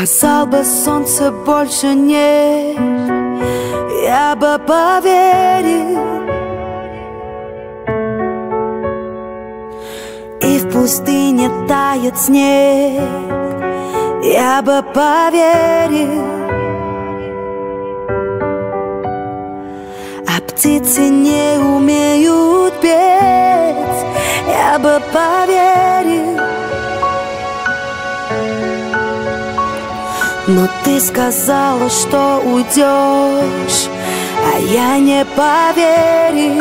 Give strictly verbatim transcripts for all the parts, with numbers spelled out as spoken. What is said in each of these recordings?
Сказал бы, солнца больше нет, я бы поверил. И в пустыне тает снег, я бы поверил. А птицы не умеют петь, я бы поверил. Но ты сказала, что уйдешь, а я не поверил.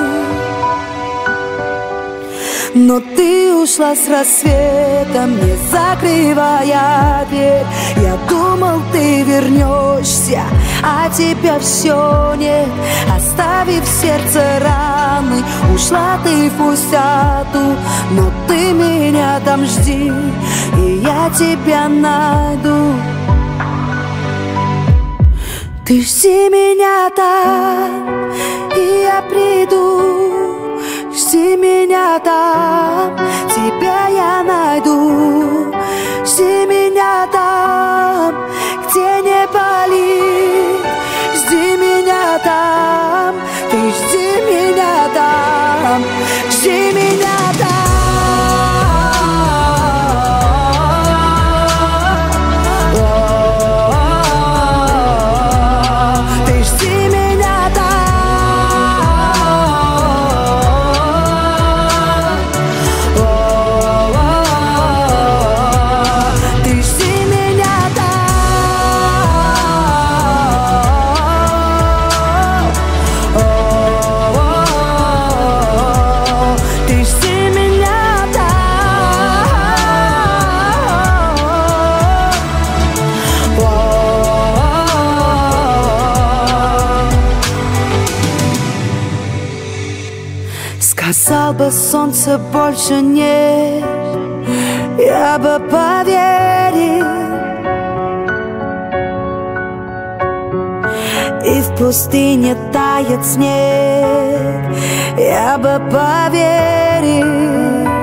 Но ты ушла с рассветом, не закрывая дверь. Я думал, ты вернешься, а тебя все нет. Оставив в сердце раны, ушла ты в пустоту. Но ты меня там жди, и я тебя найду. Ты жди меня там, и я приду. Жди меня там, тебя я найду. Жди меня там, где не болит. Жди меня там, ты жди меня там. Жди меня там. Сказал бы, солнца больше нет, я бы поверил. И в пустыне тает снег, я бы поверил.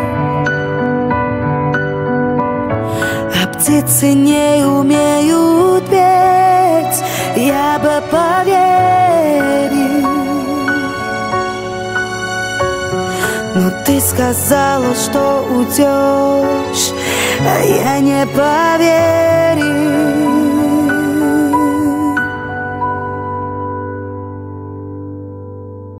А птицы не умеют петь, я бы поверил. Но ты сказала, что уйдешь, а я не поверил.